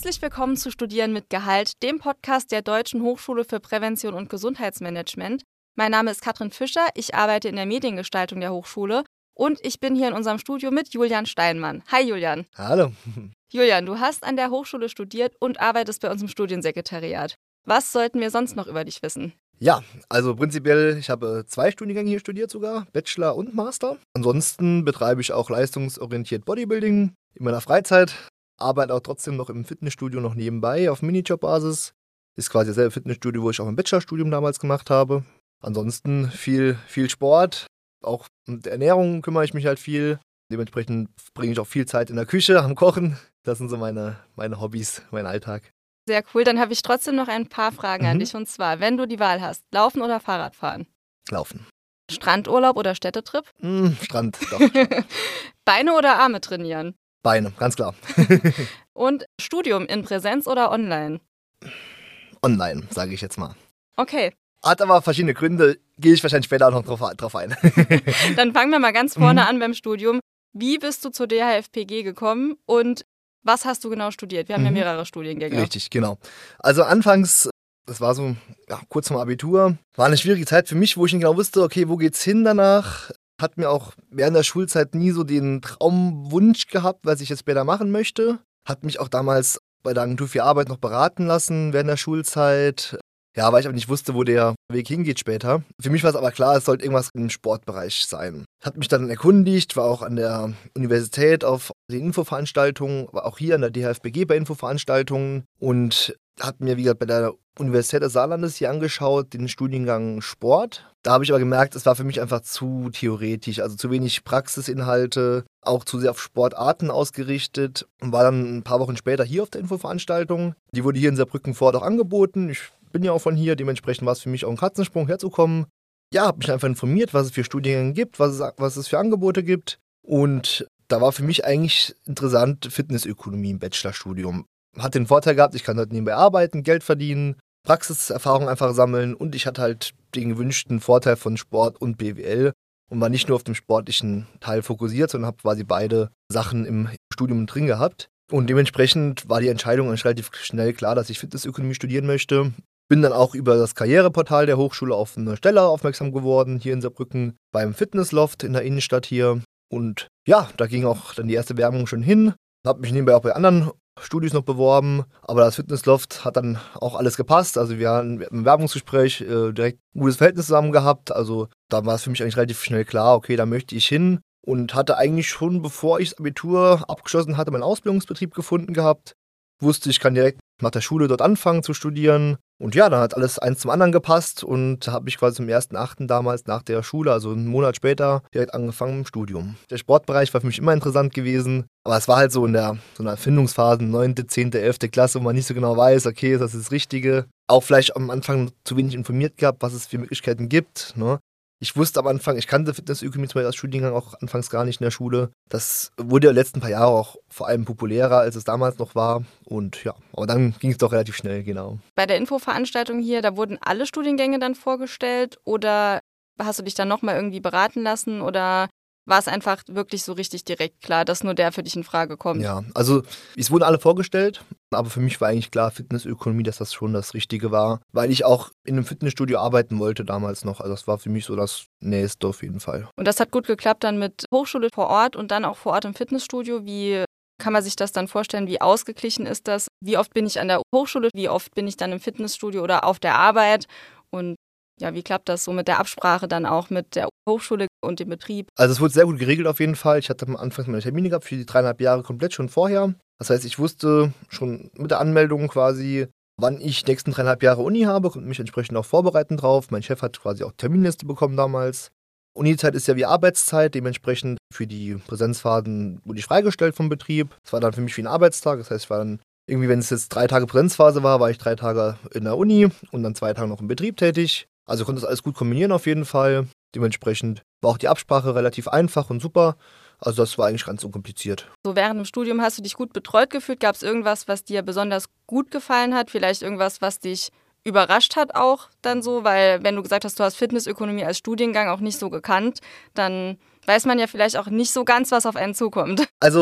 Herzlich willkommen zu Studieren mit Gehalt, dem Podcast der Deutschen Hochschule für Prävention und Gesundheitsmanagement. Mein Name ist Katrin Fischer, ich arbeite in der Mediengestaltung der Hochschule und ich bin hier in unserem Studio mit Julian Steinmann. Hi Julian. Hallo. Julian, du hast an der Hochschule studiert und arbeitest bei uns im Studiensekretariat. Was sollten wir sonst noch über dich wissen? Ja, also prinzipiell, ich habe 2 Studiengänge hier studiert sogar, Bachelor und Master. Ansonsten betreibe ich auch leistungsorientiert Bodybuilding in meiner Freizeit, arbeite auch trotzdem noch im Fitnessstudio noch nebenbei auf Minijob-Basis. Ist quasi dasselbe Fitnessstudio, wo ich auch mein Bachelorstudium damals gemacht habe. Ansonsten viel Sport, auch um die Ernährung kümmere ich mich halt viel. Dementsprechend bringe ich auch viel Zeit in der Küche am Kochen. Das sind so meine Hobbys, mein Alltag. Sehr cool, dann habe ich trotzdem noch ein paar Fragen an dich. Und zwar, wenn du die Wahl hast, laufen oder Fahrrad fahren? Laufen. Strandurlaub oder Städtetrip? Strand, doch. Beine oder Arme trainieren? Beine, ganz klar. Und Studium in Präsenz oder online? Online, sage ich jetzt mal. Okay. Hat aber verschiedene Gründe, gehe ich wahrscheinlich später auch noch drauf ein. Dann fangen wir mal ganz vorne an beim Studium. Wie bist du zur DHFPG gekommen und was hast du genau studiert? Wir haben ja mehrere Studiengänge. Richtig, genau. Also anfangs, das war so kurz vorm Abitur, war eine schwierige Zeit für mich, wo ich nicht genau wusste, okay, wo geht's hin danach? Hat mir auch während der Schulzeit nie so den Traumwunsch gehabt, was ich jetzt später machen möchte. Hat mich auch damals bei der Agentur für Arbeit noch beraten lassen während der Schulzeit. Ja, weil ich aber nicht wusste, wo der Weg hingeht später. Für mich war es aber klar, es sollte irgendwas im Sportbereich sein. Hat mich dann erkundigt, war auch an der Universität auf den Infoveranstaltungen, war auch hier an der DHFBG bei Infoveranstaltungen und hat mir, wie gesagt, bei der Universität des Saarlandes hier angeschaut, den Studiengang Sport. Da habe ich aber gemerkt, es war für mich einfach zu theoretisch, also zu wenig Praxisinhalte, auch zu sehr auf Sportarten ausgerichtet und war dann ein paar Wochen später hier auf der Infoveranstaltung. Die wurde hier in Saarbrücken vor Ort auch angeboten. Ich bin ja auch von hier, dementsprechend war es für mich auch ein Katzensprung herzukommen. Ja, habe mich einfach informiert, was es für Studiengänge gibt, was es für Angebote gibt und da war für mich eigentlich interessant Fitnessökonomie im Bachelorstudium. Hat den Vorteil gehabt, ich kann dort nebenbei arbeiten, Geld verdienen, Praxiserfahrung einfach sammeln und ich hatte halt den gewünschten Vorteil von Sport und BWL und war nicht nur auf dem sportlichen Teil fokussiert, sondern habe quasi beide Sachen im Studium drin gehabt. Und dementsprechend war die Entscheidung eigentlich relativ schnell klar, dass ich Fitnessökonomie studieren möchte. Bin dann auch über das Karriereportal der Hochschule auf eine Stelle aufmerksam geworden, hier in Saarbrücken, beim Fitnessloft in der Innenstadt hier. Und ja, da ging auch dann die erste Werbung schon hin. Habe mich nebenbei auch bei anderen Studios noch beworben, aber das Fitnessloft hat dann auch alles gepasst. Also wir hatten im Werbungsgespräch direkt ein gutes Verhältnis zusammen gehabt. Also da war es für mich eigentlich relativ schnell klar, okay, da möchte ich hin. Und hatte eigentlich schon, bevor ich das Abitur abgeschlossen hatte, meinen Ausbildungsbetrieb gefunden gehabt. Wusste, ich kann direkt nach der Schule dort anfangen zu studieren. Und ja, dann hat alles eins zum anderen gepasst und habe ich quasi zum 1.8. damals nach der Schule, also einen Monat später, direkt angefangen im Studium. Der Sportbereich war für mich immer interessant gewesen, aber es war halt so in so einer Erfindungsphase, 9., 10., 11. Klasse, wo man nicht so genau weiß, okay, ist das das Richtige. Auch vielleicht am Anfang zu wenig informiert gehabt, was es für Möglichkeiten gibt, ne? Ich wusste am Anfang, ich kannte Fitnessökonomie zum Beispiel als Studiengang auch anfangs gar nicht in der Schule. Das wurde ja die letzten paar Jahre auch vor allem populärer, als es damals noch war. Und ja, aber dann ging es doch relativ schnell, genau. Bei der Infoveranstaltung hier, da wurden alle Studiengänge dann vorgestellt oder hast du dich dann nochmal irgendwie beraten lassen oder war es einfach wirklich so richtig direkt klar, dass nur der für dich in Frage kommt? Ja, also es wurden alle vorgestellt, aber für mich war eigentlich klar, Fitnessökonomie, dass das schon das Richtige war, weil ich auch in einem Fitnessstudio arbeiten wollte damals noch. Also das war für mich so das Nächste auf jeden Fall. Und das hat gut geklappt dann mit Hochschule vor Ort und dann auch vor Ort im Fitnessstudio. Wie kann man sich das dann vorstellen? Wie ausgeglichen ist das? Wie oft bin ich an der Hochschule? Wie oft bin ich dann im Fitnessstudio oder auf der Arbeit? Und ja, wie klappt das so mit der Absprache dann auch mit der Hochschule und dem Betrieb? Also es wurde sehr gut geregelt auf jeden Fall. Ich hatte am Anfang meine Termine gehabt für die 3,5 Jahre komplett schon vorher. Das heißt, ich wusste schon mit der Anmeldung quasi, wann ich die nächsten 3,5 Jahre Uni habe, konnte mich entsprechend auch vorbereiten drauf. Mein Chef hat quasi auch Terminliste bekommen damals. Unizeit ist ja wie Arbeitszeit, dementsprechend für die Präsenzphasen wurde ich freigestellt vom Betrieb. Das war dann für mich wie ein Arbeitstag, das heißt, ich war dann irgendwie, wenn es jetzt 3 Tage Präsenzphase war ich 3 Tage in der Uni und dann 2 Tage noch im Betrieb tätig. Also konnte das alles gut kombinieren auf jeden Fall. Dementsprechend war auch die Absprache relativ einfach und super. Also das war eigentlich ganz unkompliziert. So während dem Studium hast du dich gut betreut gefühlt? Gab es irgendwas, was dir besonders gut gefallen hat? Vielleicht irgendwas, was dich überrascht hat auch dann so? Weil wenn du gesagt hast, du hast Fitnessökonomie als Studiengang auch nicht so gekannt, dann weiß man ja vielleicht auch nicht so ganz, was auf einen zukommt. Also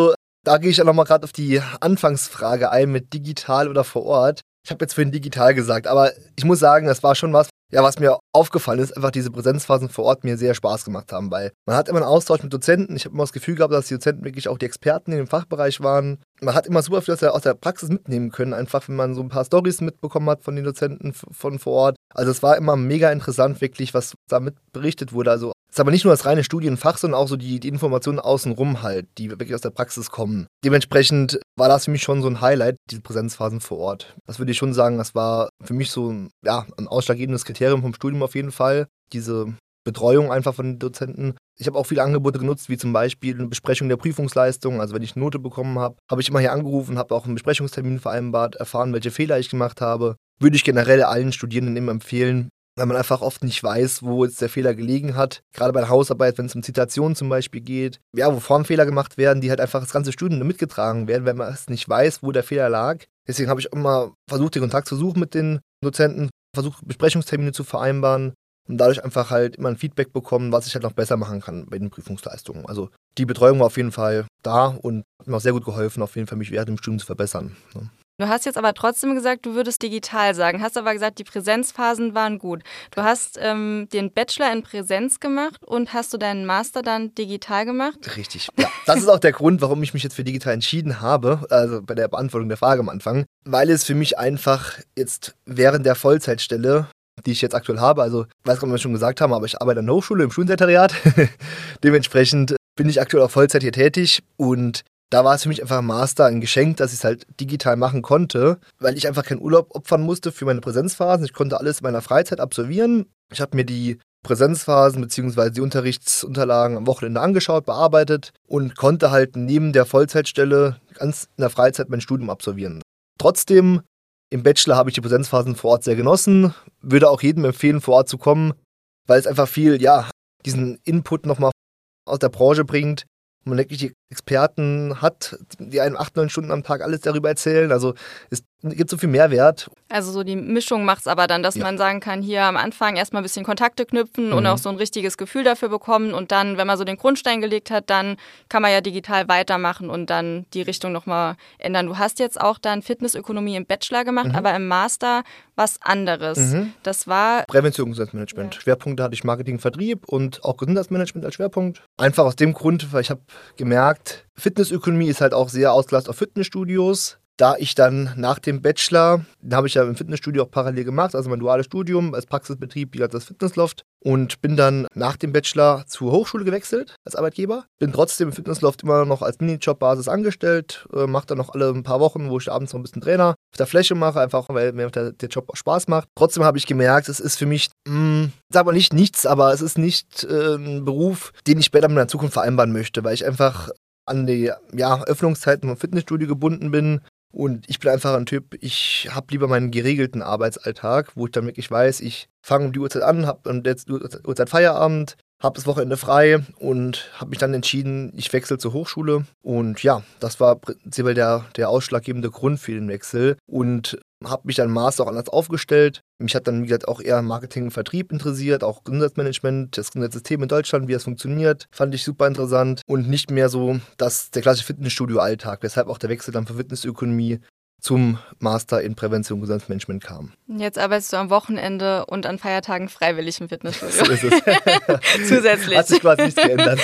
Da gehe ich ja nochmal gerade auf die Anfangsfrage ein mit digital oder vor Ort. Ich habe jetzt vorhin digital gesagt, aber ich muss sagen, das war schon was, ja, was mir aufgefallen ist, einfach diese Präsenzphasen vor Ort mir sehr Spaß gemacht haben, weil man hat immer einen Austausch mit Dozenten. Ich habe immer das Gefühl gehabt, dass die Dozenten wirklich auch die Experten in dem Fachbereich waren. Man hat immer super viel aus der Praxis mitnehmen können, einfach wenn man so ein paar Storys mitbekommen hat von den Dozenten von vor Ort. Also es war immer mega interessant wirklich, was damit berichtet wurde. Also es ist aber nicht nur das reine Studienfach, sondern auch so die Informationen außenrum halt, die wirklich aus der Praxis kommen. Dementsprechend war das für mich schon so ein Highlight, diese Präsenzphasen vor Ort. Das würde ich schon sagen, das war für mich so ein ausschlaggebendes Kriterium vom Studium auf jeden Fall. Diese Betreuung einfach von den Dozenten. Ich habe auch viele Angebote genutzt, wie zum Beispiel eine Besprechung der Prüfungsleistung. Also wenn ich eine Note bekommen habe, habe ich immer hier angerufen, habe auch einen Besprechungstermin vereinbart, erfahren, welche Fehler ich gemacht habe. Würde ich generell allen Studierenden immer empfehlen, weil man einfach oft nicht weiß, wo jetzt der Fehler gelegen hat. Gerade bei der Hausarbeit, wenn es um Zitationen zum Beispiel geht, ja, wo Formfehler gemacht werden, die halt einfach das ganze Studium mitgetragen werden, wenn man es nicht weiß, wo der Fehler lag. Deswegen habe ich immer versucht, den Kontakt zu suchen mit den Dozenten, versucht, Besprechungstermine zu vereinbaren und dadurch einfach halt immer ein Feedback bekommen, was ich halt noch besser machen kann bei den Prüfungsleistungen. Also die Betreuung war auf jeden Fall da und hat mir auch sehr gut geholfen, auf jeden Fall mich während dem Studium zu verbessern. Du hast jetzt aber trotzdem gesagt, du würdest digital sagen, hast aber gesagt, die Präsenzphasen waren gut. Du hast den Bachelor in Präsenz gemacht und hast du deinen Master dann digital gemacht? Richtig, ja. Das ist auch der Grund, warum ich mich jetzt für digital entschieden habe, also bei der Beantwortung der Frage am Anfang, weil es für mich einfach jetzt während der Vollzeitstelle, die ich jetzt aktuell habe, also ich weiß gar nicht, ob wir schon gesagt haben, aber ich arbeite an der Hochschule im Schulsekretariat. Dementsprechend bin ich aktuell auf Vollzeit hier tätig und da war es für mich einfach ein Master, ein Geschenk, dass ich es halt digital machen konnte, weil ich einfach keinen Urlaub opfern musste für meine Präsenzphasen. Ich konnte alles in meiner Freizeit absolvieren. Ich habe mir die Präsenzphasen bzw. die Unterrichtsunterlagen am Wochenende angeschaut, bearbeitet und konnte halt neben der Vollzeitstelle ganz in der Freizeit mein Studium absolvieren. Trotzdem, im Bachelor habe ich die Präsenzphasen vor Ort sehr genossen, würde auch jedem empfehlen, vor Ort zu kommen, weil es einfach viel, diesen Input nochmal aus der Branche bringt. Man wirklich die Experten hat, die einem 8-9 Stunden am Tag alles darüber erzählen. Also es gibt so viel Mehrwert. Also so die Mischung macht es aber dann, dass man sagen kann, hier am Anfang erstmal ein bisschen Kontakte knüpfen und auch so ein richtiges Gefühl dafür bekommen. Und dann, wenn man so den Grundstein gelegt hat, dann kann man ja digital weitermachen und dann die Richtung nochmal ändern. Du hast jetzt auch dann Fitnessökonomie im Bachelor gemacht, aber im Master was anderes. Das war Prävention und Gesundheitsmanagement. Schwerpunkte hatte ich Marketing, Vertrieb und auch Gesundheitsmanagement als Schwerpunkt. Einfach aus dem Grund, weil ich habe gemerkt, Fitnessökonomie ist halt auch sehr ausgelastet auf Fitnessstudios. Da ich dann nach dem Bachelor, den habe ich ja im Fitnessstudio auch parallel gemacht, also mein duales Studium als Praxisbetrieb, wie das Fitnessloft, und bin dann nach dem Bachelor zur Hochschule gewechselt als Arbeitgeber. Bin trotzdem im Fitnessloft immer noch als Minijob-Basis angestellt, mache dann noch alle ein paar Wochen, wo ich abends noch ein bisschen Trainer auf der Fläche mache, einfach weil mir der Job auch Spaß macht. Trotzdem habe ich gemerkt, es ist für mich, sag mal nicht nichts, aber es ist nicht ein Beruf, den ich später mit meiner Zukunft vereinbaren möchte, weil ich einfach an die Öffnungszeiten vom Fitnessstudio gebunden bin. Und ich bin einfach ein Typ, ich habe lieber meinen geregelten Arbeitsalltag, wo ich dann wirklich weiß, ich fange um die Uhrzeit an, habe um die Uhrzeit Feierabend, habe das Wochenende frei und habe mich dann entschieden, ich wechsle zur Hochschule. Und ja, das war prinzipiell der ausschlaggebende Grund für den Wechsel und habe mich dann im Master auch anders aufgestellt. Mich hat dann, wie gesagt, auch eher Marketing und Vertrieb interessiert, auch Gesundheitsmanagement, das Gesundheitssystem in Deutschland, wie das funktioniert, fand ich super interessant und nicht mehr so der klassische Fitnessstudio-Alltag, weshalb auch der Wechsel dann von Fitnessökonomie zum Master in Prävention und Gesundheitsmanagement kam. Jetzt arbeitest du am Wochenende und an Feiertagen freiwillig im Fitnessstudio. So ist es. Zusätzlich. Hat sich quasi nichts geändert.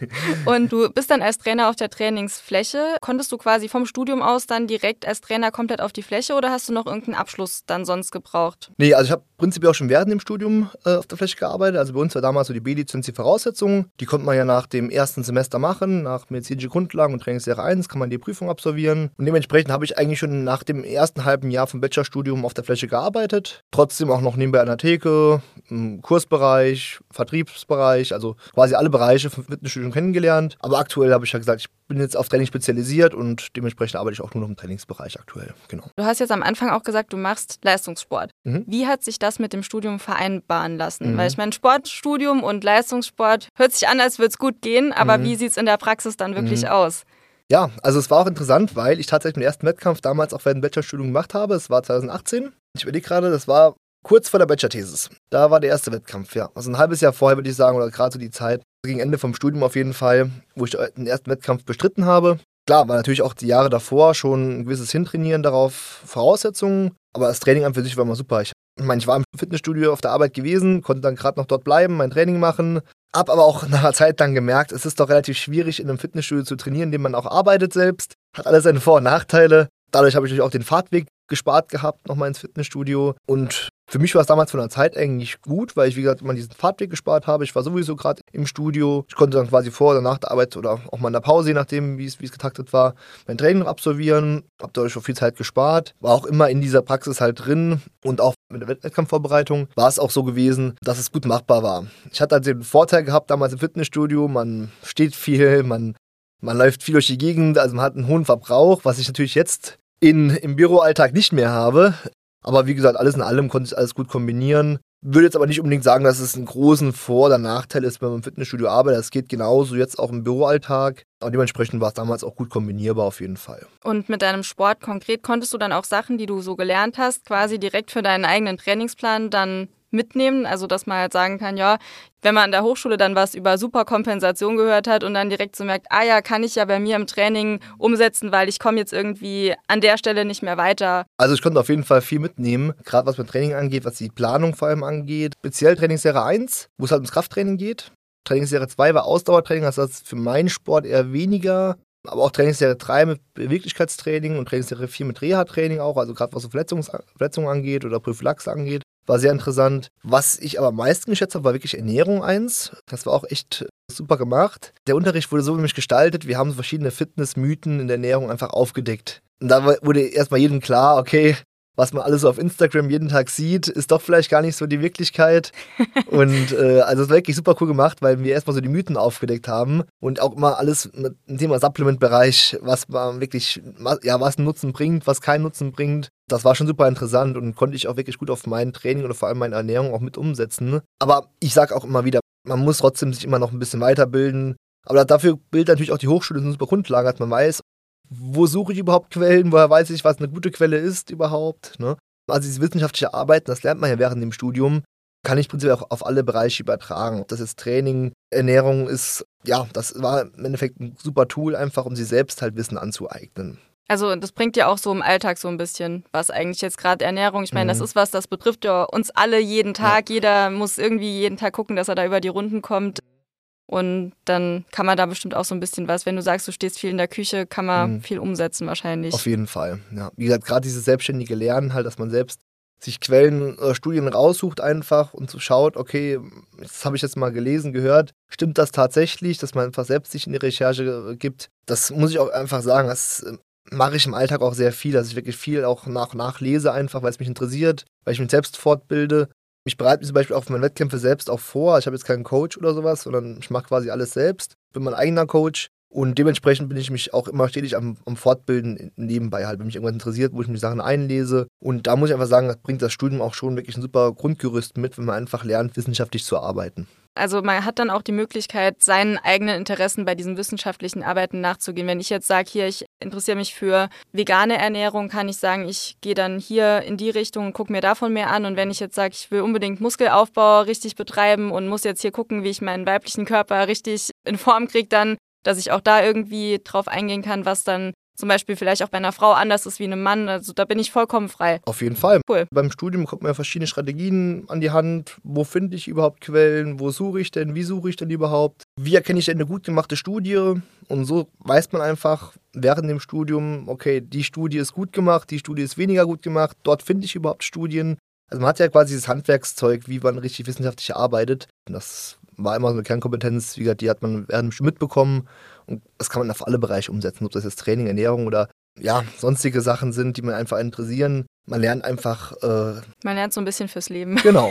Und du bist dann als Trainer auf der Trainingsfläche. Konntest du quasi vom Studium aus dann direkt als Trainer komplett auf die Fläche oder hast du noch irgendeinen Abschluss dann sonst gebraucht? Nee, also ich habe prinzipiell auch schon während dem Studium auf der Fläche gearbeitet. Also bei uns war damals so die B-Lizenz die Voraussetzung. Die konnte man ja nach dem ersten Semester machen, nach medizinische Grundlagen und Trainingslehre 1 kann man die Prüfung absolvieren. Und dementsprechend habe ich eigentlich schon nach dem ersten halben Jahr vom Bachelorstudium auf der Fläche gearbeitet. Trotzdem auch noch nebenbei an der Theke, im Kursbereich, Vertriebsbereich, also quasi alle Bereiche vom Fitnessstudium kennengelernt. Aber aktuell habe ich ja gesagt, ich bin jetzt auf Training spezialisiert und dementsprechend arbeite ich auch nur noch im Trainingsbereich aktuell. Genau. Du hast jetzt am Anfang auch gesagt, du machst Leistungssport. Wie hat sich das mit dem Studium vereinbaren lassen? Weil ich meine, Sportstudium und Leistungssport hört sich an, als würde es gut gehen, aber wie sieht es in der Praxis dann wirklich aus? Ja, also es war auch interessant, weil ich tatsächlich den ersten Wettkampf damals auch während dem Bachelorstudium gemacht habe. Es war 2018. Ich überlege gerade, das war kurz vor der Bachelor-Thesis. Da war der erste Wettkampf, ja. Also ein halbes Jahr vorher, würde ich sagen, oder gerade so die Zeit, gegen Ende vom Studium auf jeden Fall, wo ich den ersten Wettkampf bestritten habe. Klar, war natürlich auch die Jahre davor schon ein gewisses Hintrainieren darauf Voraussetzungen, aber das Training an für sich war immer super. Ich meine, ich war im Fitnessstudio auf der Arbeit gewesen, konnte dann gerade noch dort bleiben, mein Training machen, hab aber auch nach einer Zeit dann gemerkt, es ist doch relativ schwierig, in einem Fitnessstudio zu trainieren, in dem man auch arbeitet selbst, hat alles seine Vor- und Nachteile. Dadurch habe ich natürlich auch den Fahrtweg gespart gehabt, nochmal ins Fitnessstudio. Und für mich war es damals von der Zeit eigentlich gut, weil ich, wie gesagt, immer diesen Fahrtweg gespart habe. Ich war sowieso gerade im Studio. Ich konnte dann quasi vor oder nach der Arbeit oder auch mal in der Pause, je nachdem, wie es getaktet war, mein Training noch absolvieren. Habe dadurch schon viel Zeit gespart. War auch immer in dieser Praxis halt drin. Und auch mit der Wettkampfvorbereitung war es auch so gewesen, dass es gut machbar war. Ich hatte halt den Vorteil gehabt damals im Fitnessstudio, man steht viel, man läuft viel durch die Gegend, also man hat einen hohen Verbrauch, was ich natürlich jetzt im Büroalltag nicht mehr habe. Aber wie gesagt, alles in allem konnte ich alles gut kombinieren. Würde jetzt aber nicht unbedingt sagen, dass es einen großen Vor- oder Nachteil ist, wenn man im Fitnessstudio arbeitet. Das geht genauso jetzt auch im Büroalltag. Aber dementsprechend war es damals auch gut kombinierbar auf jeden Fall. Und mit deinem Sport konkret konntest du dann auch Sachen, die du so gelernt hast, quasi direkt für deinen eigenen Trainingsplan dann mitnehmen? Also dass man halt sagen kann, ja, wenn man an der Hochschule dann was über Superkompensation gehört hat und dann direkt so merkt, ah ja, kann ich ja bei mir im Training umsetzen, weil ich komme jetzt irgendwie an der Stelle nicht mehr weiter. Also ich konnte auf jeden Fall viel mitnehmen, gerade was mein Training angeht, was die Planung vor allem angeht. Speziell Trainingsserie 1, wo es halt ums Krafttraining geht. Trainingsserie 2 war Ausdauertraining, das heißt für meinen Sport eher weniger. Aber auch Trainingsserie 3 mit Beweglichkeitstraining und Trainingsserie 4 mit Reha-Training auch, also gerade was so Verletzungen angeht oder Prophylaxe angeht. War sehr interessant. Was ich aber am meisten geschätzt habe, war wirklich Ernährung 1. Das war auch echt super gemacht. Der Unterricht wurde so nämlich gestaltet, wir haben verschiedene Fitnessmythen in der Ernährung einfach aufgedeckt. Und da wurde erstmal jedem klar, okay, was man alles so auf Instagram jeden Tag sieht, ist doch vielleicht gar nicht so die Wirklichkeit. Und also es war wirklich super cool gemacht, weil wir erstmal so die Mythen aufgedeckt haben und auch immer alles mit dem Thema Supplement-Bereich, was man wirklich, ja, was einen Nutzen bringt, was keinen Nutzen bringt. Das war schon super interessant und konnte ich auch wirklich gut auf mein Training oder vor allem meine Ernährung auch mit umsetzen. Aber ich sage auch immer wieder, man muss trotzdem sich immer noch ein bisschen weiterbilden. Aber dafür bildet natürlich auch die Hochschule eine super Grundlage, dass man weiß, wo suche ich überhaupt Quellen, woher weiß ich, was eine gute Quelle ist überhaupt. Ne? Also dieses wissenschaftliche Arbeiten, das lernt man ja während dem Studium, kann ich prinzipiell auch auf alle Bereiche übertragen. Ob das jetzt Training, Ernährung ist, ja, das war im Endeffekt ein super Tool, einfach um sich selbst halt Wissen anzueignen. Also das bringt ja auch so im Alltag so ein bisschen was eigentlich jetzt gerade Ernährung. Ich meine, das ist was, das betrifft ja uns alle jeden Tag. Ja. Jeder muss irgendwie jeden Tag gucken, dass er da über die Runden kommt. Und dann kann man da bestimmt auch so ein bisschen was, wenn du sagst, du stehst viel in der Küche, kann man viel umsetzen wahrscheinlich. Auf jeden Fall, ja. Wie gesagt, gerade dieses selbstständige Lernen halt, dass man selbst sich Quellen oder Studien raussucht einfach und so schaut, okay, das habe ich jetzt mal gelesen, gehört, stimmt das tatsächlich, dass man einfach selbst sich in die Recherche gibt. Das muss ich auch einfach sagen, das mache ich im Alltag auch sehr viel, dass ich wirklich viel auch nachlese einfach, weil es mich interessiert, weil ich mich selbst fortbilde. Ich bereite mich zum Beispiel auch für meine Wettkämpfe selbst auch vor. Ich habe jetzt keinen Coach oder sowas, sondern ich mache quasi alles selbst. Bin mein eigener Coach und dementsprechend bin ich mich auch immer stetig am Fortbilden nebenbei halt, wenn mich irgendwas interessiert, wo ich mich Sachen einlese. Und da muss ich einfach sagen, das bringt das Studium auch schon wirklich ein super Grundgerüst mit, wenn man einfach lernt, wissenschaftlich zu arbeiten. Also man hat dann auch die Möglichkeit, seinen eigenen Interessen bei diesen wissenschaftlichen Arbeiten nachzugehen. Wenn ich jetzt sage, hier, ich interessiere mich für vegane Ernährung, kann ich sagen, ich gehe dann hier in die Richtung und gucke mir davon mehr an. Und wenn ich jetzt sage, ich will unbedingt Muskelaufbau richtig betreiben und muss jetzt hier gucken, wie ich meinen weiblichen Körper richtig in Form kriege, dann, dass ich auch da irgendwie drauf eingehen kann, was dann zum Beispiel vielleicht auch bei einer Frau anders ist wie einem Mann. Also da bin ich vollkommen frei. Auf jeden Fall. Cool. Beim Studium bekommt man ja verschiedene Strategien an die Hand. Wo finde ich überhaupt Quellen? Wo suche ich denn? Wie suche ich denn überhaupt? Wie erkenne ich denn eine gut gemachte Studie? Und so weiß man einfach während dem Studium, okay, die Studie ist gut gemacht, die Studie ist weniger gut gemacht. Dort finde ich überhaupt Studien. Also man hat ja quasi dieses Handwerkszeug, wie man richtig wissenschaftlich arbeitet. Und das war immer so eine Kernkompetenz, wie gesagt, die hat man während dem Studium mitbekommen. Und das kann man auf alle Bereiche umsetzen, ob das jetzt Training, Ernährung oder ja, sonstige Sachen sind, die man einfach interessieren. Man lernt einfach... man lernt so ein bisschen fürs Leben. Genau.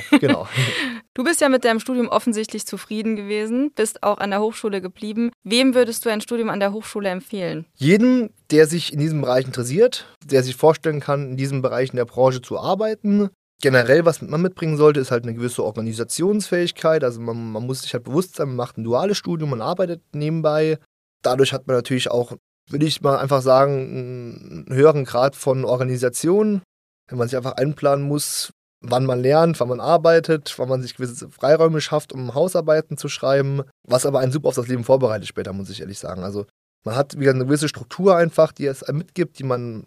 Du bist ja mit deinem Studium offensichtlich zufrieden gewesen, bist auch an der Hochschule geblieben. Wem würdest du ein Studium an der Hochschule empfehlen? Jedem, der sich in diesem Bereich interessiert, der sich vorstellen kann, in diesem Bereich in der Branche zu arbeiten. Generell, was man mitbringen sollte, ist halt eine gewisse Organisationsfähigkeit. Also man muss sich halt bewusst sein, man macht ein duales Studium, man arbeitet nebenbei. Dadurch hat man natürlich auch, würde ich mal einfach sagen, einen höheren Grad von Organisation. Wenn man sich einfach einplanen muss, wann man lernt, wann man arbeitet, wann man sich gewisse Freiräume schafft, um Hausarbeiten zu schreiben. Was aber einen super auf das Leben vorbereitet später, muss ich ehrlich sagen. Also Man hat wieder eine gewisse Struktur einfach, die es einem mitgibt,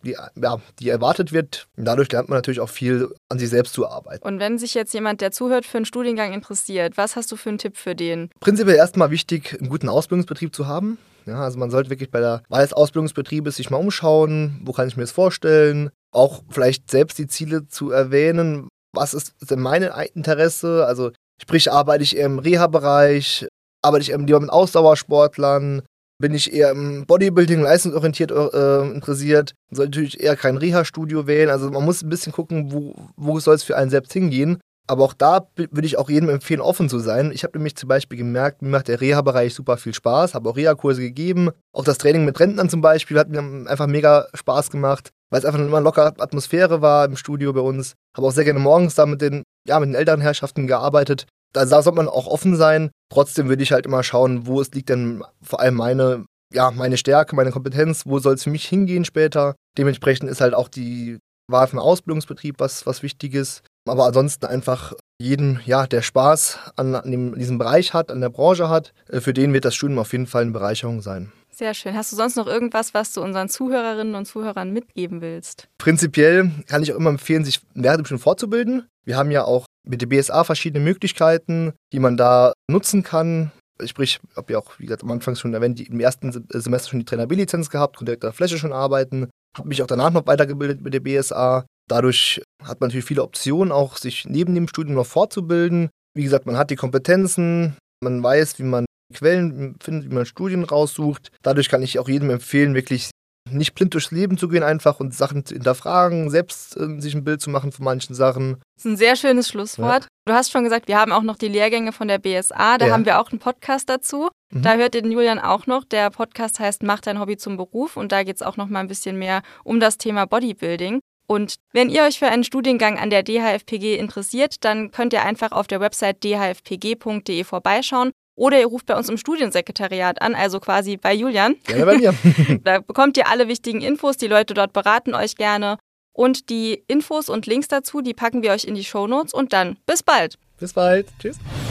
die erwartet wird. Und dadurch lernt man natürlich auch viel an sich selbst zu arbeiten. Und wenn sich jetzt jemand, der zuhört, für einen Studiengang interessiert, was hast du für einen Tipp für den? Prinzipiell erstmal wichtig, einen guten Ausbildungsbetrieb zu haben. Ja, also man sollte wirklich bei der Wahl des Ausbildungsbetriebes sich mal umschauen, wo kann ich mir das vorstellen, auch vielleicht selbst die Ziele zu erwähnen, was ist denn mein Interesse, also sprich, arbeite ich eher im Reha-Bereich, arbeite ich eher lieber mit Ausdauersportlern, bin ich eher im Bodybuilding, leistungsorientiert interessiert, soll natürlich eher kein Reha-Studio wählen, also man muss ein bisschen gucken, wo soll es für einen selbst hingehen. Aber auch da würde ich auch jedem empfehlen, offen zu sein. Ich habe nämlich zum Beispiel gemerkt, mir macht der Reha-Bereich super viel Spaß, habe auch Reha-Kurse gegeben. Auch das Training mit Rentnern zum Beispiel hat mir einfach mega Spaß gemacht, weil es einfach immer eine lockere Atmosphäre war im Studio bei uns. Habe auch sehr gerne morgens da mit den älteren Herrschaften gearbeitet. Da sollte man auch offen sein. Trotzdem würde ich halt immer schauen, wo es liegt denn vor allem meine Stärke, meine Kompetenz, wo soll es für mich hingehen später. Dementsprechend ist halt auch die Wahl vom Ausbildungsbetrieb was Wichtiges. Aber ansonsten einfach jedem, der Spaß an diesem Bereich hat, an der Branche hat, für den wird das Studium auf jeden Fall eine Bereicherung sein. Sehr schön. Hast du sonst noch irgendwas, was du unseren Zuhörerinnen und Zuhörern mitgeben willst? Prinzipiell kann ich auch immer empfehlen, sich während dem Studium fortzubilden. Wir haben ja auch mit der BSA verschiedene Möglichkeiten, die man da nutzen kann. Sprich, ich habe ja auch, wie gesagt, am Anfang schon erwähnt, im ersten Semester schon die Trainer B-Lizenz gehabt, konnte direkt auf der Fläche schon arbeiten. Habe mich auch danach noch weitergebildet mit der BSA. Dadurch hat man natürlich viele Optionen, auch sich neben dem Studium noch fortzubilden. Wie gesagt, man hat die Kompetenzen, man weiß, wie man Quellen findet, wie man Studien raussucht. Dadurch kann ich auch jedem empfehlen, wirklich nicht blind durchs Leben zu gehen einfach und Sachen zu hinterfragen, selbst sich ein Bild zu machen von manchen Sachen. Das ist ein sehr schönes Schlusswort. Ja. Du hast schon gesagt, wir haben auch noch die Lehrgänge von der BSA, da haben wir auch einen Podcast dazu. Da hört ihr den Julian auch noch. Der Podcast heißt Mach dein Hobby zum Beruf und da geht es auch noch mal ein bisschen mehr um das Thema Bodybuilding. Und wenn ihr euch für einen Studiengang an der DHFPG interessiert, dann könnt ihr einfach auf der Website dhfpg.de vorbeischauen oder ihr ruft bei uns im Studiensekretariat an, also quasi bei Julian. Gerne bei mir. Da bekommt ihr alle wichtigen Infos, die Leute dort beraten euch gerne. Und die Infos und Links dazu, die packen wir euch in die Shownotes und dann bis bald. Bis bald. Tschüss.